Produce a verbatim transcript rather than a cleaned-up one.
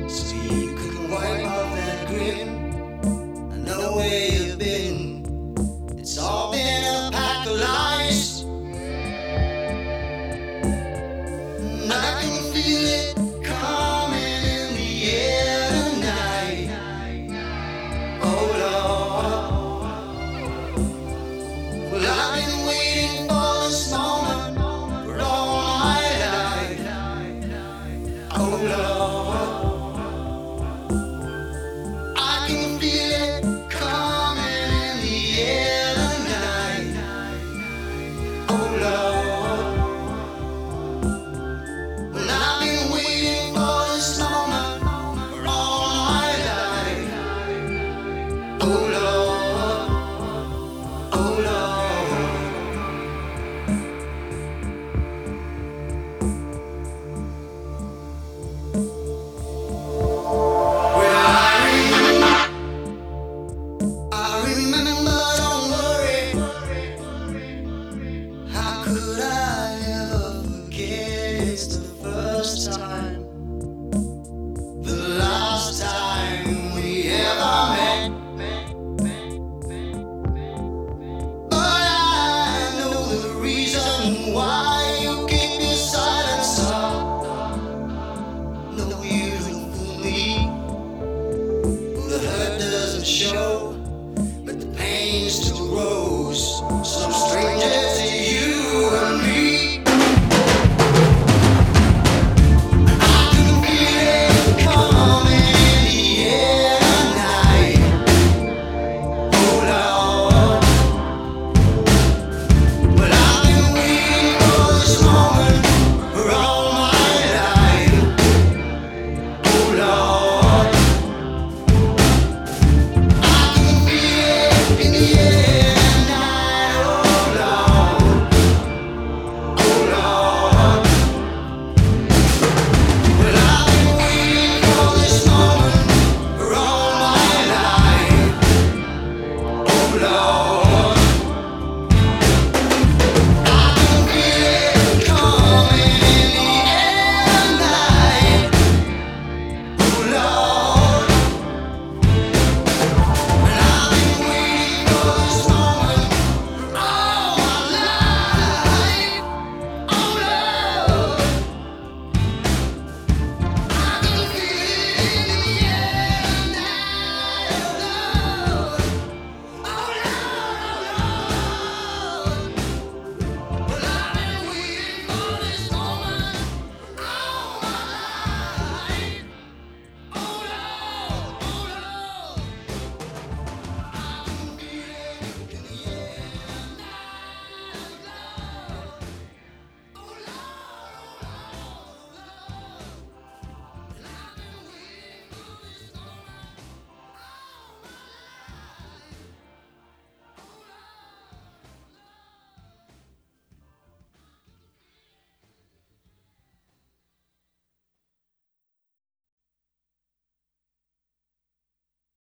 so you can wipe off that grin. I know where you've been. It's all been a pack of lies, and I can feel it coming in the air tonight. Oh Lord, well I've been waiting for this moment for all my life. Oh Lord, I can feel it coming in the air tonight. Oh Lord, well I've been waiting for this moment for all my life. Oh Lord, oh Lord. I remember, don't worry. How could I ever forget? It's the first time, the last time we ever met. But I know the reason why you keep your silence up. No, you